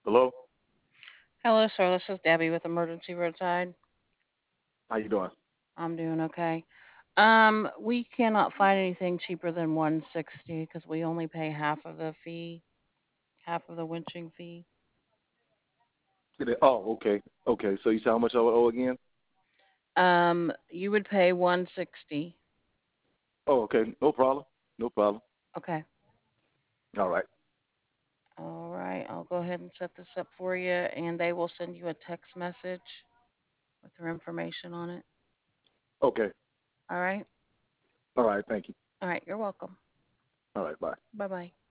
Hello? Hello, sir. This is Debbie with Emergency Roadside. How you doing? I'm doing okay. We cannot find anything cheaper than 160 because we only pay half of the fee, half of the winching fee. Oh, okay. Okay. So you said how much I owe again? You would pay 160. Oh, okay. No problem. No problem. Okay. All right. All right. I'll go ahead and set this up for you, and they will send you a text message with their information on it. Okay. All right. All right. Thank you. All right. You're welcome. All right. Bye. Bye bye.